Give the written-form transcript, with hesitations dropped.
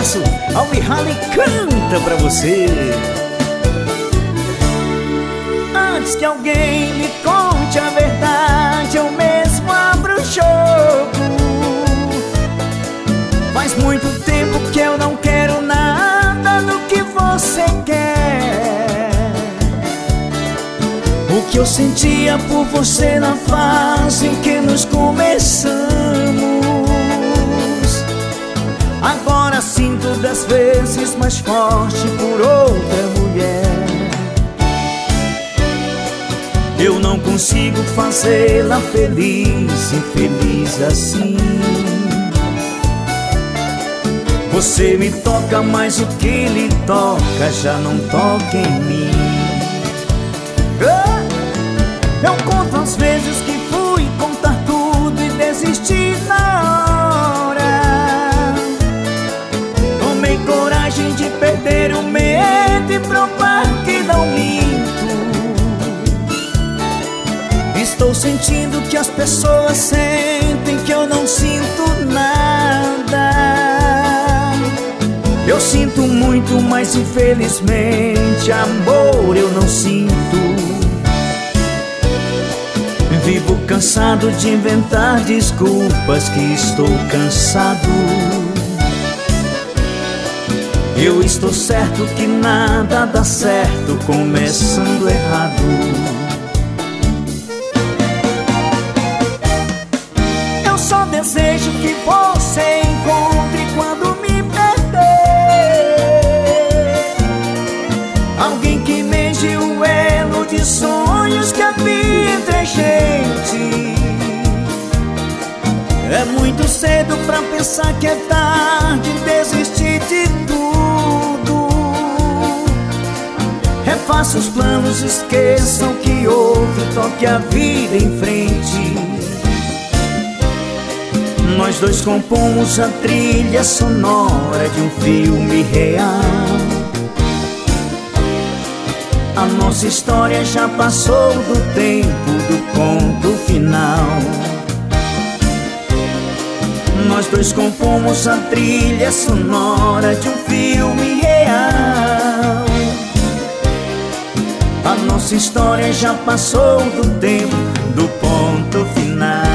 sucesso, Almi Halley canta pra você. Antes que alguém me conte a verdade, eu mesmo abro o jogo. Faz muito tempo que eu não quero nada do que você quer. O que eu sentia por você na fase em que nos começamos, agora sinto 10 vezes mais forte por outra mulher. Eu não consigo fazê-la feliz, infeliz assim. Você me toca, mas o que lhe toca já não toca em mim. Eu conto as vezes que fui contar tudo e desisti na hora. Tomei coragem de perder o medo e provar que não minto. Estou sentindo que as pessoas sentem que eu não sinto nada. Eu sinto muito, mas infelizmente amor eu não sinto. Vivo cansado de inventar desculpas que estou cansado. Eu estou certo que nada dá certo começando errado. Eu só desejo que você encontre quando me perder alguém que mexe o elo de sonhos que havia entre a gente. É muito cedo pra pensar que é tarde, desistir de tudo. Refaça os planos, esqueçam o que houve, toque a vida em frente. Nós dois compomos a trilha sonora de um filme real. A nossa história já passou do tempo do ponto final. Nós dois compomos a trilha sonora de um filme real. A nossa história já passou do tempo do ponto final.